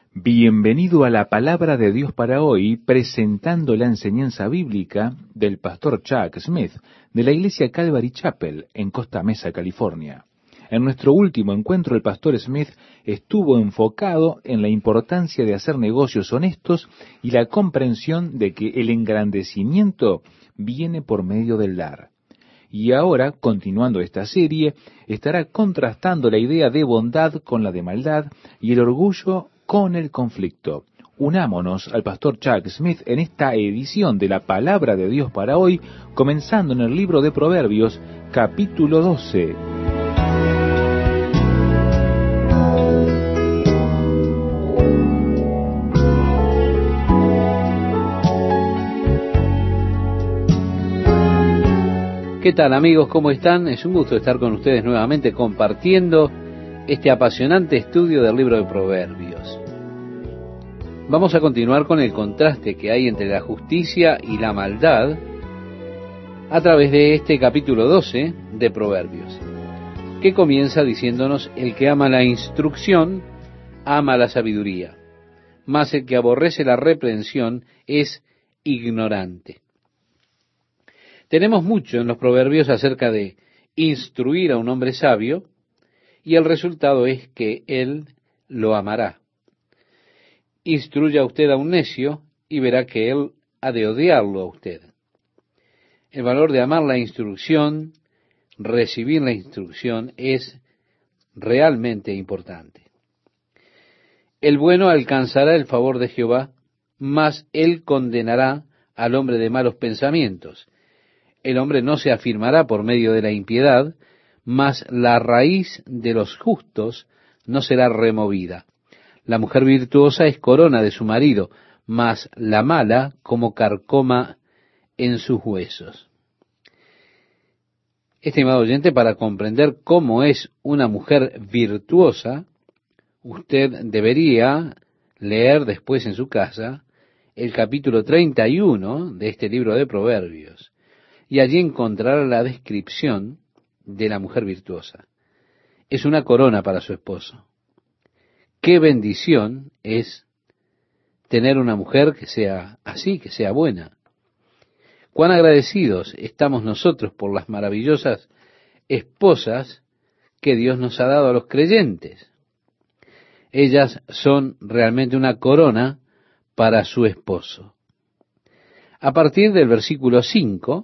Bienvenido a la Palabra de Dios para hoy, presentando la enseñanza bíblica del pastor Chuck Smith de la iglesia Calvary Chapel en Costa Mesa, California. En nuestro último encuentro, el pastor Smith estuvo enfocado en la importancia de hacer negocios honestos y la comprensión de que el engrandecimiento viene por medio del dar. Y ahora, continuando esta serie, estará contrastando la idea de bondad con la de maldad y el orgullo con el conflicto. Unámonos al pastor Chuck Smith en esta edición de la Palabra de Dios para hoy, comenzando en el libro de Proverbios, capítulo 12. ¿Qué tal, amigos? ¿Cómo están? Es un gusto estar con ustedes nuevamente compartiendo este apasionante estudio del libro de Proverbios. Vamos a continuar con el contraste que hay entre la justicia y la maldad a través de este capítulo 12 de Proverbios, que comienza diciéndonos: el que ama la instrucción, ama la sabiduría, mas el que aborrece la reprensión es ignorante. Tenemos mucho en los proverbios acerca de instruir a un hombre sabio, y el resultado es que él lo amará. Instruya usted a un necio y verá que él ha de odiarlo a usted. El valor de amar la instrucción, recibir la instrucción, es realmente importante. El bueno alcanzará el favor de Jehová, mas él condenará al hombre de malos pensamientos. El hombre no se afirmará por medio de la impiedad, mas la raíz de los justos no será removida. La mujer virtuosa es corona de su marido, mas la mala como carcoma en sus huesos. Estimado oyente, para comprender cómo es una mujer virtuosa, usted debería leer después en su casa el capítulo 31 de este libro de Proverbios. Y allí encontrará la descripción de la mujer virtuosa. Es una corona para su esposo. Qué bendición es tener una mujer que sea así, que sea buena. Cuán agradecidos estamos nosotros por las maravillosas esposas que Dios nos ha dado a los creyentes. Ellas son realmente una corona para su esposo. A partir del versículo 5,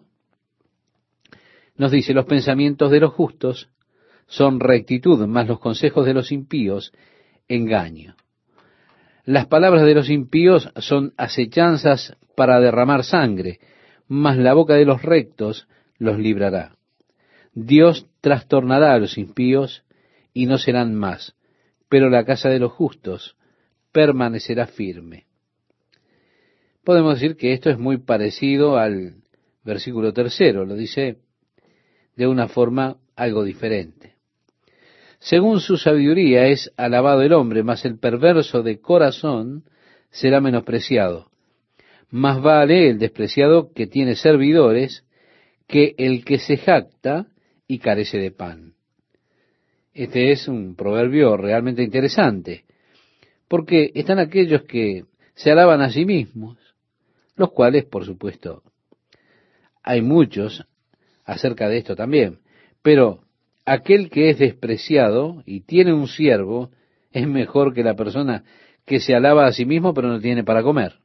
nos dice: los pensamientos de los justos son rectitud, mas los consejos de los impíos, engaño. Las palabras de los impíos son acechanzas para derramar sangre, mas la boca de los rectos los librará. Dios trastornará a los impíos y no serán más, pero la casa de los justos permanecerá firme. Podemos decir que esto es muy parecido al versículo 3, lo dice de una forma algo diferente. Según su sabiduría es alabado el hombre, mas el perverso de corazón será menospreciado. Más vale el despreciado que tiene servidores que el que se jacta y carece de pan. Este es un proverbio realmente interesante, porque están aquellos que se alaban a sí mismos, los cuales, por supuesto, hay muchos acerca de esto también, pero aquel que es despreciado y tiene un siervo es mejor que la persona que se alaba a sí mismo pero no tiene para comer.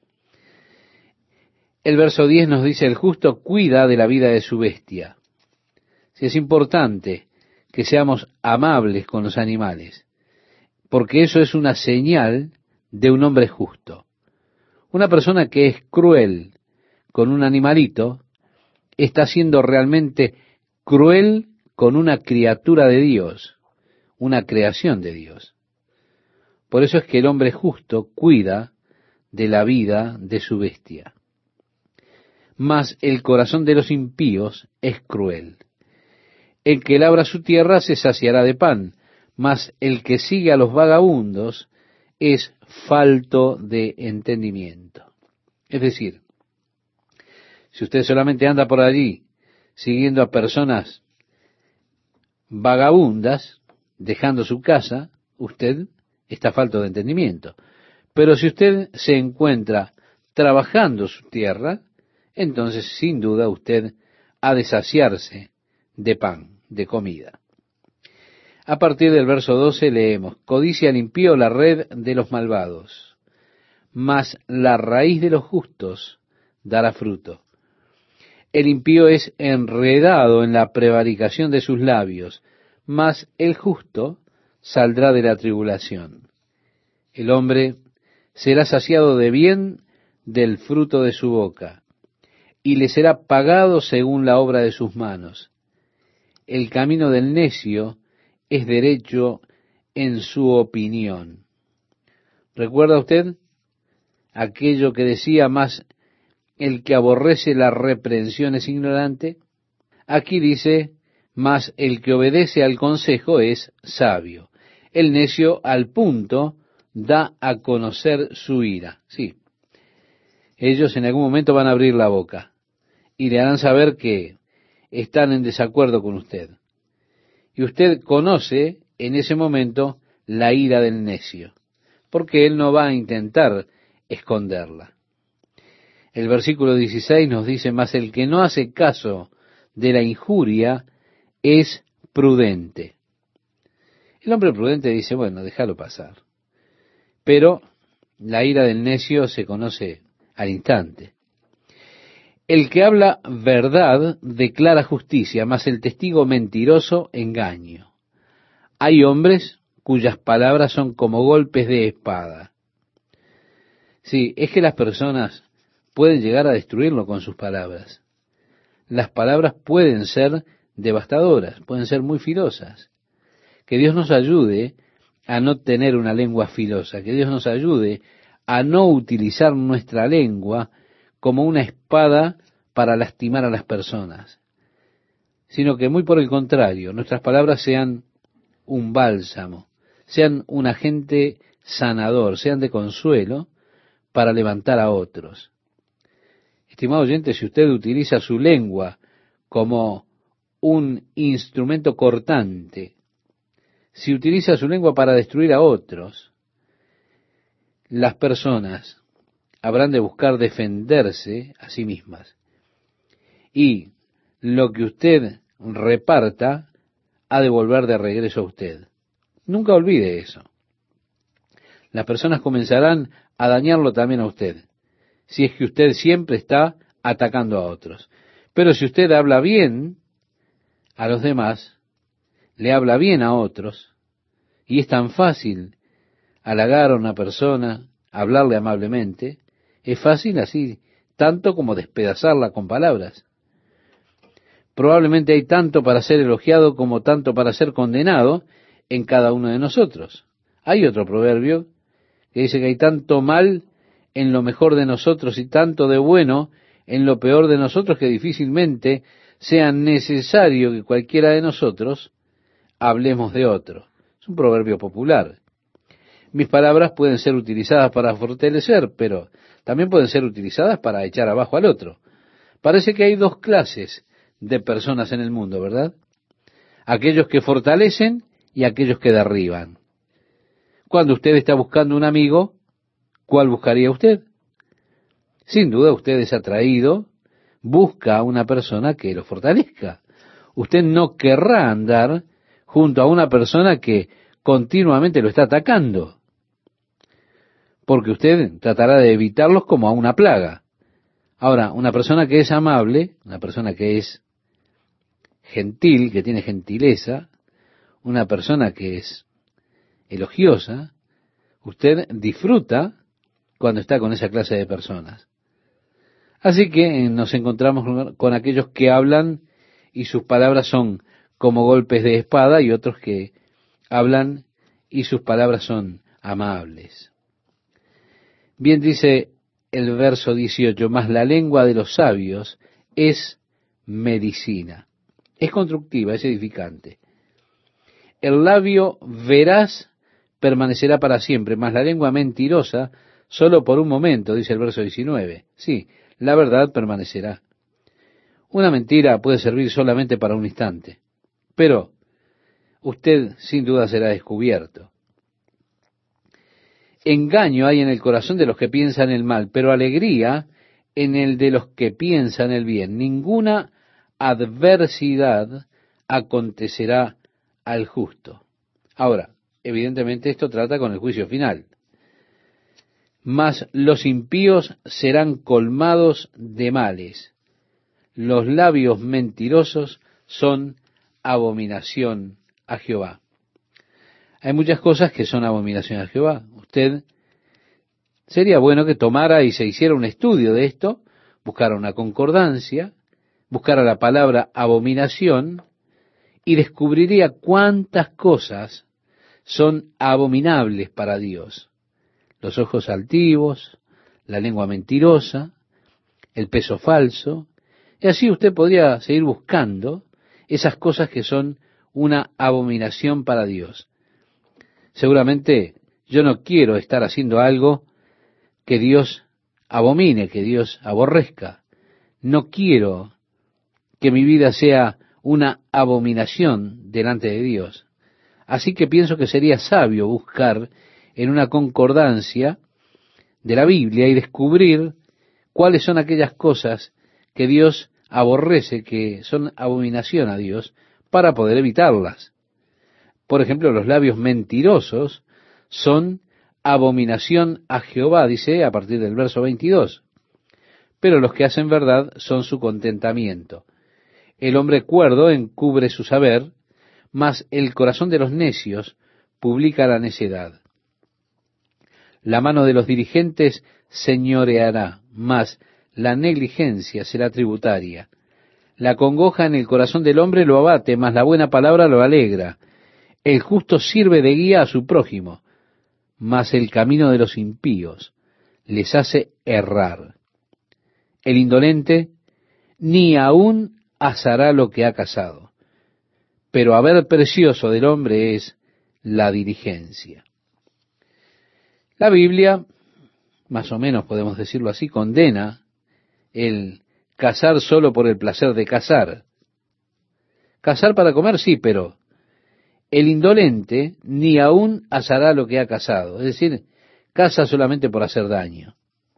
El verso 10 nos dice: el justo cuida de la vida de su bestia. Sí, es importante que seamos amables con los animales, porque eso es una señal de un hombre justo. Una persona que es cruel con un animalito está siendo realmente cruel con una criatura de Dios, una creación de Dios. Por eso es que el hombre justo cuida de la vida de su bestia. Mas el corazón de los impíos es cruel. El que labra su tierra se saciará de pan, mas el que sigue a los vagabundos es falto de entendimiento. Es decir, si usted solamente anda por allí siguiendo a personas vagabundas, dejando su casa, usted está falto de entendimiento. Pero si usted se encuentra trabajando su tierra, entonces sin duda usted ha de saciarse de pan, de comida. A partir del verso 12 leemos: codicia al impío la red de los malvados, mas la raíz de los justos dará fruto. El impío es enredado en la prevaricación de sus labios, mas el justo saldrá de la tribulación. El hombre será saciado de bien del fruto de su boca, y le será pagado según la obra de sus manos. El camino del necio es derecho en su opinión. ¿Recuerda usted aquello que decía: más el que aborrece la reprensión es ignorante? Aquí dice: más el que obedece al consejo es sabio. El necio al punto da a conocer su ira. Sí, ellos en algún momento van a abrir la boca y le harán saber que están en desacuerdo con usted. Y usted conoce en ese momento la ira del necio, porque él no va a intentar esconderla. El versículo 16 nos dice: mas el que no hace caso de la injuria es prudente. El hombre prudente dice: bueno, déjalo pasar. Pero la ira del necio se conoce al instante. El que habla verdad declara justicia, mas el testigo mentiroso engaño. Hay hombres cuyas palabras son como golpes de espada. Sí, es que las personas pueden llegar a destruirlo con sus palabras. Las palabras pueden ser devastadoras, pueden ser muy filosas. Que Dios nos ayude a no tener una lengua filosa, que Dios nos ayude a no utilizar nuestra lengua como una espada para lastimar a las personas, sino que muy por el contrario, nuestras palabras sean un bálsamo, sean un agente sanador, sean de consuelo para levantar a otros. Estimado oyente, si usted utiliza su lengua como un instrumento cortante, si utiliza su lengua para destruir a otros, las personas habrán de buscar defenderse a sí mismas. Y lo que usted reparta ha de volver de regreso a usted. Nunca olvide eso. Las personas comenzarán a dañarlo también a usted, si es que usted siempre está atacando a otros. Pero si usted habla bien a los demás, le habla bien a otros, y es tan fácil halagar a una persona, hablarle amablemente, es fácil así, tanto como despedazarla con palabras. Probablemente hay tanto para ser elogiado como tanto para ser condenado en cada uno de nosotros. Hay otro proverbio que dice que hay tanto mal en lo mejor de nosotros y tanto de bueno en lo peor de nosotros, que difícilmente sea necesario que cualquiera de nosotros hablemos de otro. Es un proverbio popular. Mis palabras pueden ser utilizadas para fortalecer, pero también pueden ser utilizadas para echar abajo al otro. Parece que hay dos clases de personas en el mundo, ¿verdad? Aquellos que fortalecen y aquellos que derriban. Cuando usted está buscando un amigo, ¿cuál buscaría usted? Sin duda usted es atraído, busca a una persona que lo fortalezca. Usted no querrá andar junto a una persona que continuamente lo está atacando, porque usted tratará de evitarlos como a una plaga. Ahora, una persona que es amable, una persona que es gentil, que tiene gentileza, una persona que es elogiosa, usted disfruta cuando está con esa clase de personas. Así que nos encontramos con aquellos que hablan y sus palabras son como golpes de espada, y otros que hablan y sus palabras son amables. Bien dice el verso 18: mas la lengua de los sabios es medicina. Es constructiva, es edificante. El labio veraz permanecerá para siempre, mas la lengua mentirosa solo por un momento, dice el verso 19. Sí, la verdad permanecerá. Una mentira puede servir solamente para un instante, pero usted sin duda será descubierto. engaño hay en el corazón de los que piensan el mal, pero alegría en el de los que piensan el bien. Ninguna adversidad acontecerá al justo. Ahora, evidentemente esto trata con el juicio final. Mas los impíos serán colmados de males. Los labios mentirosos son abominación a Jehová. Hay muchas cosas que son abominación a Jehová. Sería bueno que tomara y se hiciera un estudio de esto, buscara una concordancia, buscara la palabra abominación y descubriría cuántas cosas son abominables para Dios. Los ojos altivos, la lengua mentirosa, el peso falso, y así usted podría seguir buscando esas cosas que son una abominación para Dios. Seguramente yo no quiero estar haciendo algo que Dios abomine, que Dios aborrezca. No quiero que mi vida sea una abominación delante de Dios. Así que pienso que sería sabio buscar en una concordancia de la Biblia y descubrir cuáles son aquellas cosas que Dios aborrece, que son abominación a Dios, para poder evitarlas. Por ejemplo, los labios mentirosos son abominación a Jehová, dice a partir del verso 22. Pero los que hacen verdad son su contentamiento. El hombre cuerdo encubre su saber, mas el corazón de los necios publica la necedad. La mano de los dirigentes señoreará, mas la negligencia será tributaria. La congoja en el corazón del hombre lo abate, mas la buena palabra lo alegra. El justo sirve de guía a su prójimo, mas el camino de los impíos les hace errar. El indolente ni aún asará lo que ha cazado, pero haber precioso del hombre es la diligencia. La Biblia, más o menos podemos decirlo así, condena el cazar solo por el placer de cazar. Cazar para comer, sí, pero el indolente ni aún asará lo que ha cazado, es decir, caza solamente por hacer daño.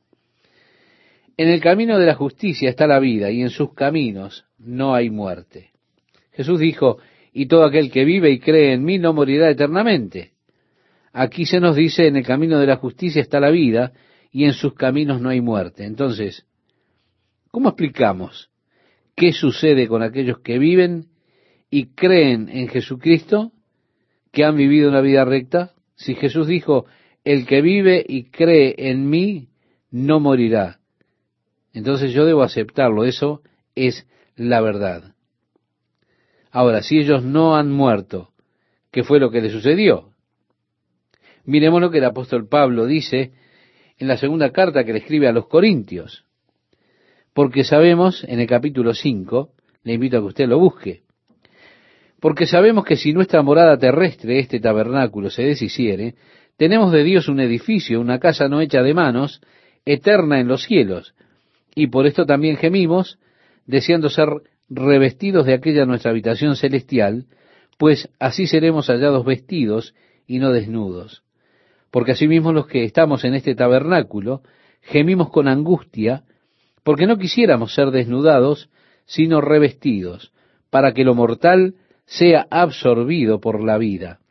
En el camino de la justicia está la vida, y en sus caminos no hay muerte. Jesús dijo, y todo aquel que vive y cree en mí no morirá eternamente. Aquí se nos dice, en el camino de la justicia está la vida, y en sus caminos no hay muerte. Entonces, ¿cómo explicamos qué sucede con aquellos que viven y creen en Jesucristo, que han vivido una vida recta? Si Jesús dijo, el que vive y cree en mí no morirá, entonces yo debo aceptarlo, eso es la verdad. Ahora, si ellos no han muerto, ¿qué fue lo que les sucedió? Miremos lo que el apóstol Pablo dice en la segunda carta que le escribe a los Corintios. Porque sabemos, en el capítulo 5, le invito a que usted lo busque, porque sabemos que si nuestra morada terrestre, este tabernáculo, se deshiciere, tenemos de Dios un edificio, una casa no hecha de manos, eterna en los cielos, y por esto también gemimos, deseando ser revestidos de aquella nuestra habitación celestial, pues así seremos hallados vestidos y no desnudos. Porque asimismo los que estamos en este tabernáculo, gemimos con angustia, porque no quisiéramos ser desnudados, sino revestidos, para que lo mortal sea absorbido por la vida.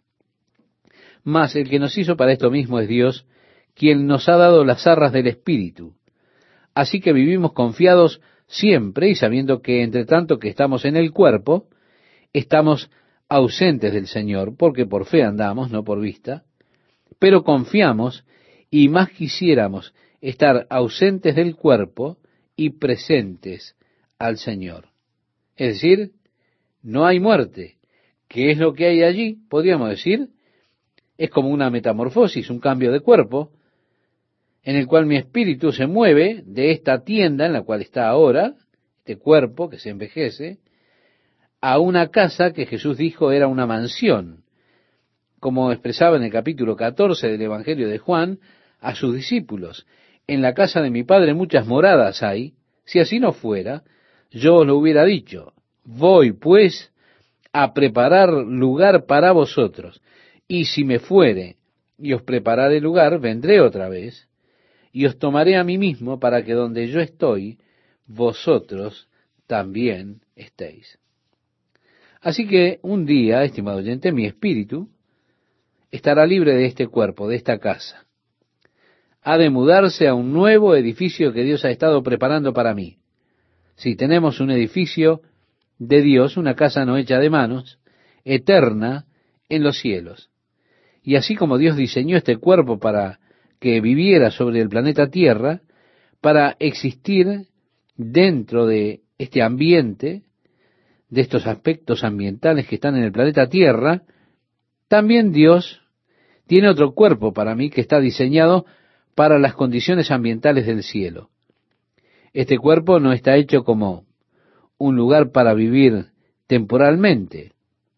Mas el que nos hizo para esto mismo es Dios, quien nos ha dado las arras del Espíritu. Así que vivimos confiados siempre y sabiendo que entre tanto que estamos en el cuerpo, estamos ausentes del Señor, porque por fe andamos, no por vista, pero confiamos y más quisiéramos estar ausentes del cuerpo y presentes al Señor. Es decir, no hay muerte. ¿Qué es lo que hay allí? Podríamos decir, es como una metamorfosis, un cambio de cuerpo, en el cual mi espíritu se mueve de esta tienda en la cual está ahora, este cuerpo que se envejece, a una casa que Jesús dijo era una mansión, como expresaba en el capítulo 14 del Evangelio de Juan a sus discípulos. En la casa de mi Padre muchas moradas hay, si así no fuera, yo os lo hubiera dicho. Voy, pues, a preparar lugar para vosotros, y si me fuere y os prepararé lugar, vendré otra vez, y os tomaré a mí mismo para que donde yo estoy, vosotros también estéis. Así que un día, estimado oyente, mi espíritu estará libre de este cuerpo, de esta casa. Ha de mudarse a un nuevo edificio que Dios ha estado preparando para mí. Si tenemos un edificio de Dios, una casa no hecha de manos, eterna en los cielos. Y así como Dios diseñó este cuerpo para que viviera sobre el planeta Tierra, para existir dentro de este ambiente, de estos aspectos ambientales que están en el planeta Tierra, también Dios tiene otro cuerpo para mí que está diseñado para las condiciones ambientales del cielo. Este cuerpo no está hecho como un lugar para vivir temporalmente,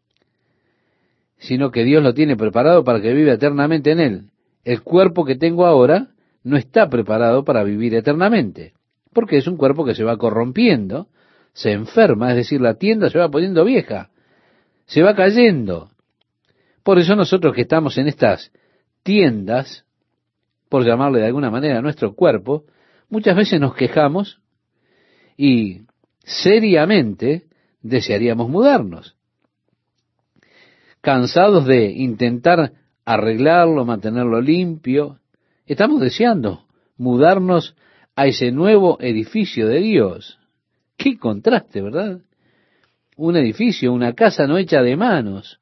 sino que Dios lo tiene preparado para que viva eternamente en él. El cuerpo que tengo ahora no está preparado para vivir eternamente, porque es un cuerpo que se va corrompiendo, se enferma, es decir, la tienda se va poniendo vieja, se va cayendo. Por eso nosotros que estamos en estas tiendas, por llamarle de alguna manera a nuestro cuerpo, muchas veces nos quejamos y seriamente desearíamos mudarnos, cansados de intentar arreglarlo, mantenerlo limpio. Estamos deseando mudarnos a ese nuevo edificio de Dios. ¡Qué contraste!, ¿verdad? Un edificio, una casa no hecha de manos,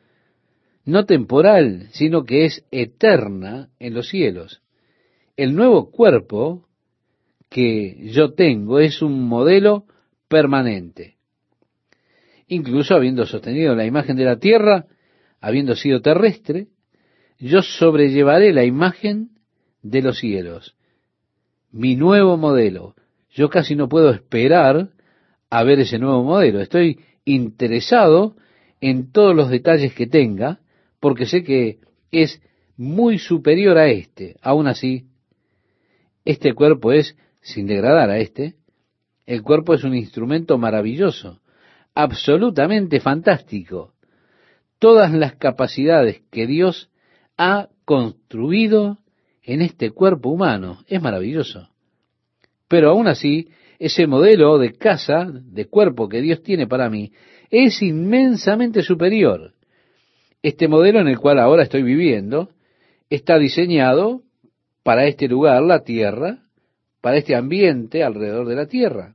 no temporal, sino que es eterna en los cielos. El nuevo cuerpo que yo tengo es un modelo permanente. Incluso habiendo sostenido la imagen de la tierra, habiendo sido terrestre, yo sobrellevaré la imagen de los cielos. Mi nuevo modelo. Yo casi no puedo esperar a ver ese nuevo modelo. Estoy interesado en todos los detalles que tenga, porque sé que es muy superior a este. Aún así, este cuerpo es, sin degradar a este, el cuerpo es un instrumento maravilloso, absolutamente fantástico. Todas las capacidades que Dios ha construido en este cuerpo humano, es maravilloso. Pero aún así, ese modelo de casa, de cuerpo que Dios tiene para mí, es inmensamente superior. Este modelo en el cual ahora estoy viviendo, está diseñado para este lugar, la tierra, para este ambiente alrededor de la tierra.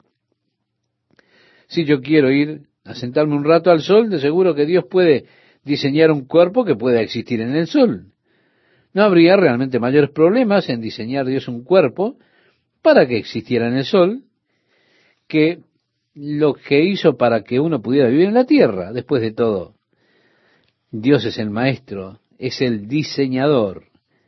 Si yo quiero ir a sentarme un rato al sol, de seguro que Dios puede diseñar un cuerpo que pueda existir en el sol. No habría realmente mayores problemas en diseñar Dios un cuerpo para que existiera en el sol que lo que hizo para que uno pudiera vivir en la tierra. Después de todo, Dios es el maestro, es el diseñador.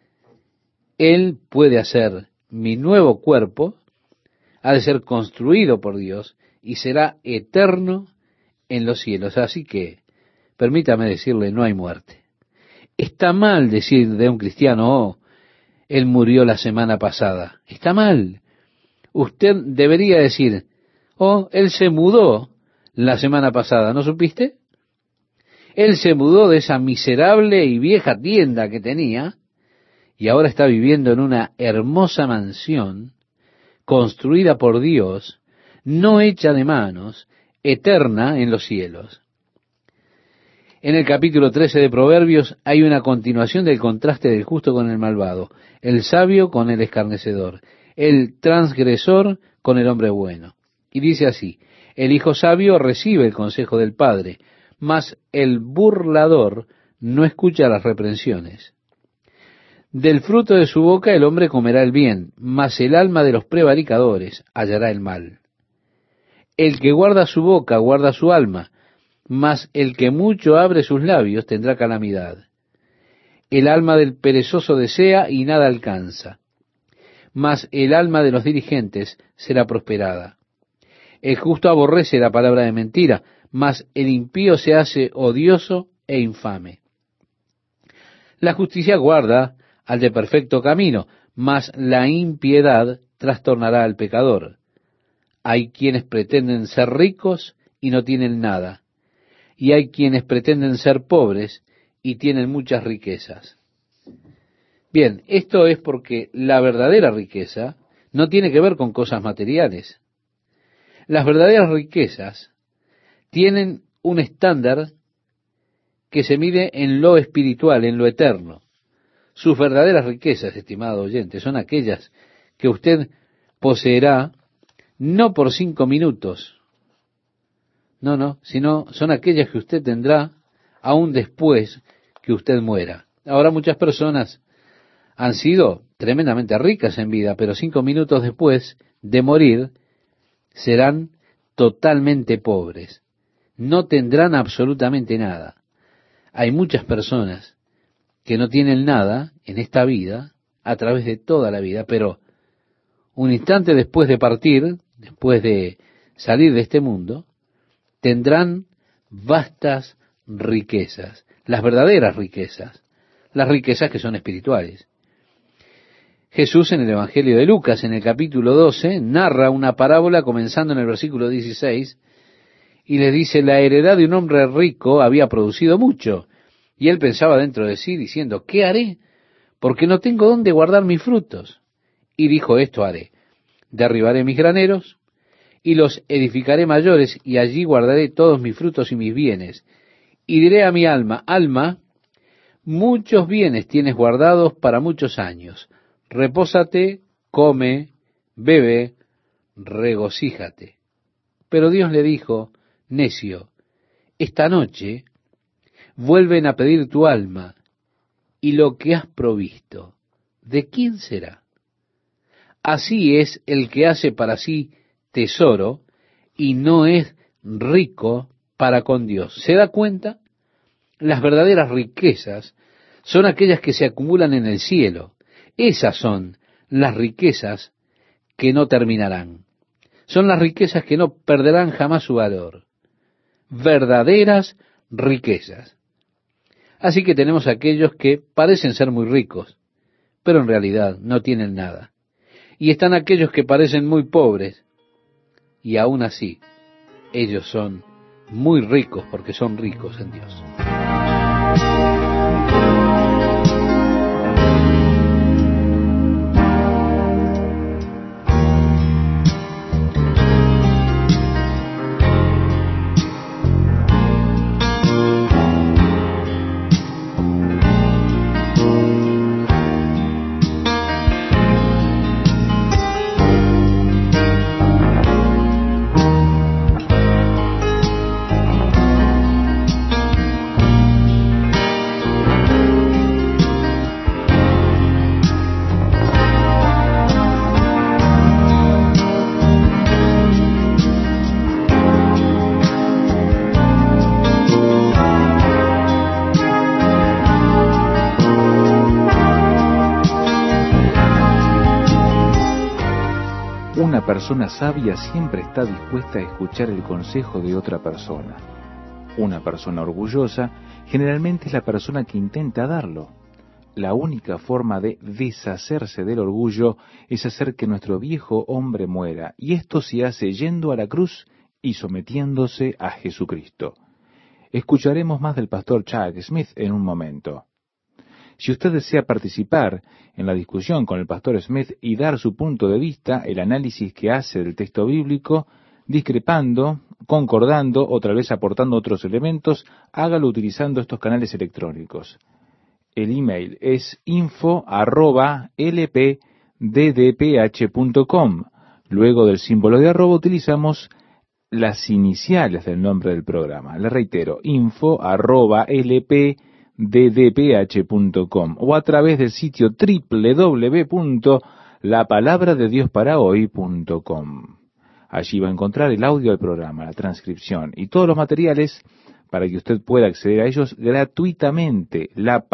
Él puede hacer mi nuevo cuerpo, ha de ser construido por Dios y será eterno en los cielos. Así que, permítame decirle, no hay muerte. Está mal decir de un cristiano, oh, él murió la semana pasada. Está mal. Usted debería decir, oh, él se mudó la semana pasada, ¿no supiste? Él se mudó de esa miserable y vieja tienda que tenía y ahora está viviendo en una hermosa mansión construida por Dios, no hecha de manos, eterna en los cielos. En el capítulo 13 de Proverbios hay una continuación del contraste del justo con el malvado, el sabio con el escarnecedor, el transgresor con el hombre bueno. Y dice así, el hijo sabio recibe el consejo del padre, mas el burlador no escucha las reprensiones. Del fruto de su boca el hombre comerá el bien, mas el alma de los prevaricadores hallará el mal. El que guarda su boca guarda su alma, mas el que mucho abre sus labios tendrá calamidad. El alma del perezoso desea y nada alcanza, mas el alma de los diligentes será prosperada. El justo aborrece la palabra de mentira, mas el impío se hace odioso e infame. La justicia guarda al de perfecto camino, mas la impiedad trastornará al pecador. Hay quienes pretenden ser ricos y no tienen nada, y hay quienes pretenden ser pobres y tienen muchas riquezas. Bien, esto es porque la verdadera riqueza no tiene que ver con cosas materiales. Las verdaderas riquezas tienen un estándar que se mide en lo espiritual, en lo eterno. Sus verdaderas riquezas, estimado oyente, son aquellas que usted poseerá no por 5 minutos, no, sino son aquellas que usted tendrá aún después que usted muera. Ahora muchas personas han sido tremendamente ricas en vida, pero 5 minutos después de morir serán totalmente pobres. No tendrán absolutamente nada. Hay muchas personas que no tienen nada en esta vida a través de toda la vida, pero un instante después de partir, después de salir de este mundo, tendrán vastas riquezas, las verdaderas riquezas, las riquezas que son espirituales. Jesús en el Evangelio de Lucas, en el capítulo 12, narra una parábola comenzando en el versículo 16, y le dice, la heredad de un hombre rico había producido mucho, y él pensaba dentro de sí, diciendo, ¿qué haré? Porque no tengo dónde guardar mis frutos. Y dijo, esto haré, derribaré mis graneros, y los edificaré mayores, y allí guardaré todos mis frutos y mis bienes. Y diré a mi alma, alma, muchos bienes tienes guardados para muchos años. Repósate, come, bebe, regocíjate. Pero Dios le dijo, necio, esta noche vuelven a pedir tu alma, y lo que has provisto, ¿de quién será? Así es el que hace para sí tesoro y no es rico para con Dios. ¿Se da cuenta? Las verdaderas riquezas son aquellas que se acumulan en el cielo. Esas son las riquezas que no terminarán. Son las riquezas que no perderán jamás su valor. Verdaderas riquezas. Así que tenemos aquellos que parecen ser muy ricos, pero en realidad no tienen nada. Y están aquellos que parecen muy pobres, y aún así, ellos son muy ricos porque son ricos en Dios. Una persona sabia siempre está dispuesta a escuchar el consejo de otra persona. Una persona orgullosa generalmente es la persona que intenta darlo. La única forma de deshacerse del orgullo es hacer que nuestro viejo hombre muera, y esto se hace yendo a la cruz y sometiéndose a Jesucristo. Escucharemos más del pastor Chuck Smith en un momento. Si usted desea participar en la discusión con el pastor Smith y dar su punto de vista, el análisis que hace del texto bíblico, discrepando, concordando o tal vez aportando otros elementos, hágalo utilizando estos canales electrónicos. El email es info@lpddph.com. Luego del símbolo de arroba utilizamos las iniciales del nombre del programa. Le reitero, info@lpddph.com o a través del sitio www.lapalabradediosParaHoy.com. Allí va a encontrar el audio del programa, la transcripción y todos los materiales para que usted pueda acceder a ellos gratuitamente.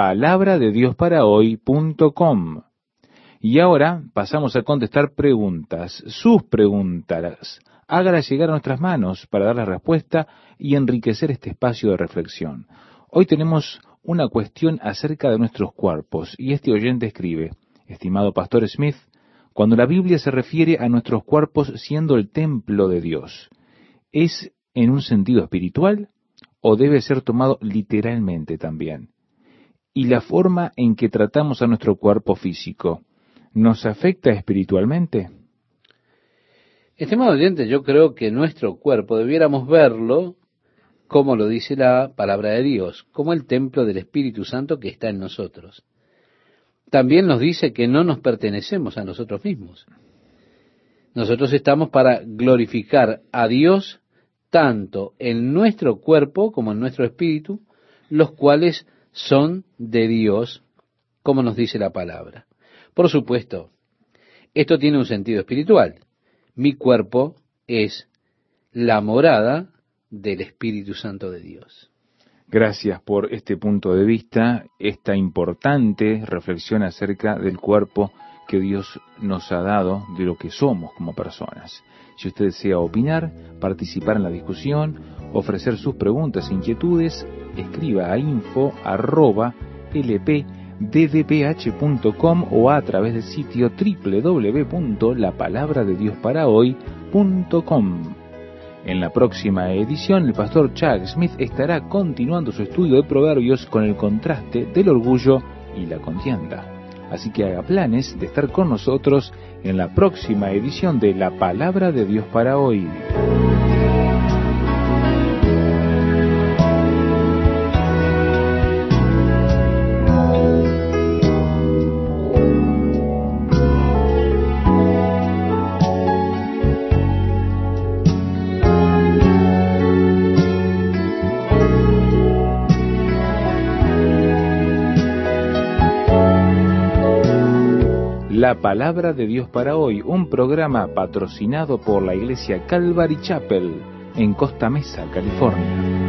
LapalabradediosParaHoy.com. Y ahora pasamos a contestar preguntas, sus preguntas. Hágalas llegar a nuestras manos para dar la respuesta y enriquecer este espacio de reflexión. Hoy tenemos una cuestión acerca de nuestros cuerpos, y este oyente escribe, estimado pastor Smith, cuando la Biblia se refiere a nuestros cuerpos siendo el templo de Dios, ¿es en un sentido espiritual o debe ser tomado literalmente también? y la forma en que tratamos a nuestro cuerpo físico, ¿nos afecta espiritualmente? Estimado oyente, yo creo que nuestro cuerpo debiéramos verlo como lo dice la palabra de Dios, como el templo del Espíritu Santo que está en nosotros. También nos dice que no nos pertenecemos a nosotros mismos. Nosotros estamos para glorificar a Dios tanto en nuestro cuerpo como en nuestro espíritu, los cuales son de Dios, como nos dice la palabra. Por supuesto, esto tiene un sentido espiritual. Mi cuerpo es la morada del Espíritu Santo de Dios. Gracias por este punto de vista, esta importante reflexión acerca del cuerpo que Dios nos ha dado, de lo que somos como personas. Si usted desea opinar, participar en la discusión, ofrecer sus preguntas e inquietudes, escriba a info@lpddph.com o a través del sitio www.lapalabradeDiosParaHoy.com. En la próxima edición, el pastor Chuck Smith estará continuando su estudio de Proverbios con el contraste del orgullo y la contienda. Así que haga planes de estar con nosotros en la próxima edición de La Palabra de Dios para hoy. La Palabra de Dios para hoy, un programa patrocinado por la iglesia Calvary Chapel en Costa Mesa, California.